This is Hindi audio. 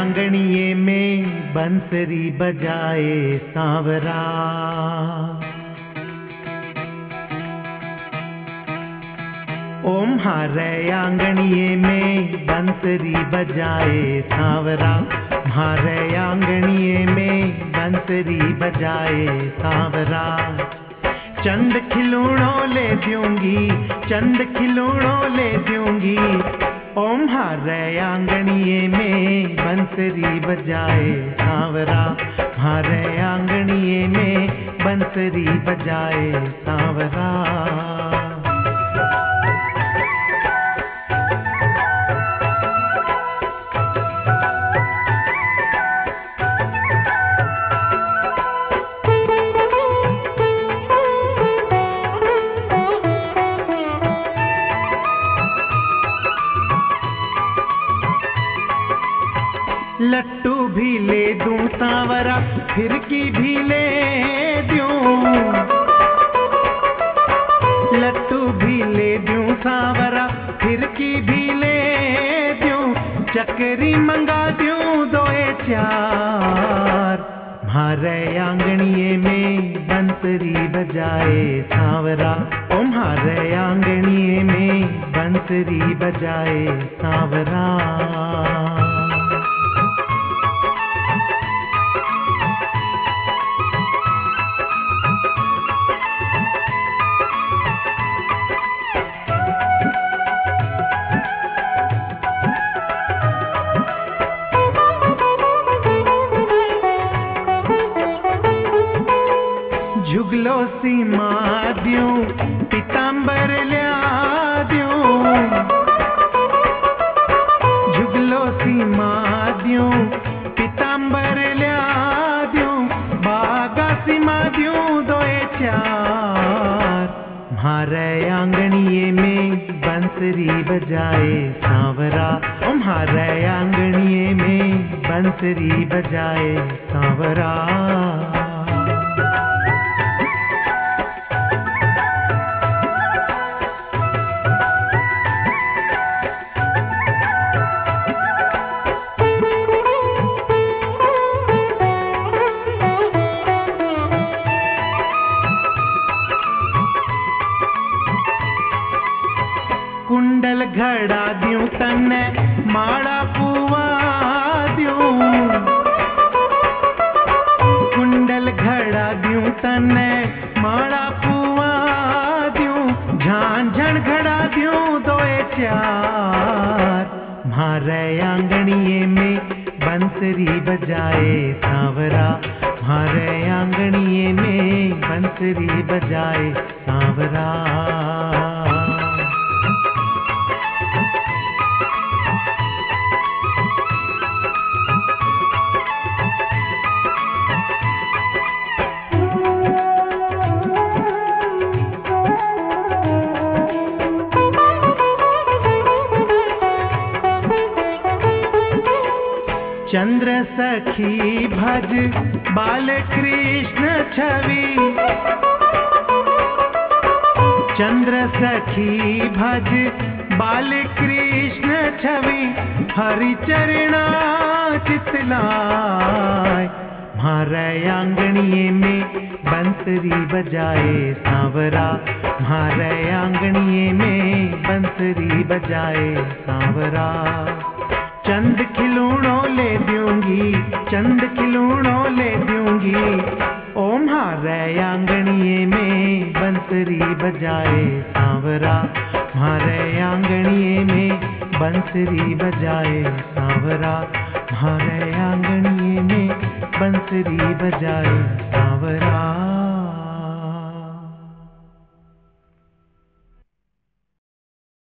आंगणिये में बंसरी बजाए सांवरा। ओम हारे आंगणिये में बंसरी बजाए सांवरा। हारे आंगणिये में बंसरी बजाए सांवरा। चंद खिलौनों ले दूंगी, चंद खिलौनों ले दूंगी। ओम हारे आंगणिये में बंसरी बजाए सांवरा। हारे आंगणिये में बंसरी बजाए सांवरा। लट्टू भी ले दूं सांवरा, फिरकी भी ले दूं। लट्टू भी ले दूं सांवरा, फिरकी भी ले दूं। चक्री मंगा दूं दोए चार। म्हारे आंगणिये में बंसरी बजाए सांवरा। ओ म्हारे आंगणिये में बंसरी बजाए सांवरा। झुगलो सी माद्यूं, पीतांबर ल्या द्यूं। झुगलो सी माद्यूं, पीतांबर ल्या द्यूं। बागा सी माद्यूं दोए चार। म्हारे आंगणिये में बंसरी बजाए सांवरा। ओ म्हारे आंगणिये में बंसरी बजाए सांवरा। कुंडल घड़ा दूं तन्ने, माड़ा पुआ दूं। कुंडल घड़ा दूं तन्ने, माड़ा पुआ दूं। झांझण घड़ा दूं दोए चार। म्हारे आंगणिये में बंसरी बजाए सांवरा। म्हारे आंगणिये में बंसरी बजाए सांवरा। चंद्र सखी भज बाल कृष्ण छवि। चंद्र सखी भज बाल कृष्ण छवि। हरि चरणा चितलाय। म्हारे आंगणिये में बंसरी बजाए सांवरा। म्हारे आंगणिये में बंसरी बजाए सांवरा। चंद खिलौनों ले दूंगी, चंद खिलौनों ले दूंगी। ओ म्हारे आंगणिये में बंसरी बजाए सांवरा। म्हारे आंगणिये में बंसरी बजाए सांवरा। म्हारे आंगणिये में बंसरी बजाए सांवरा।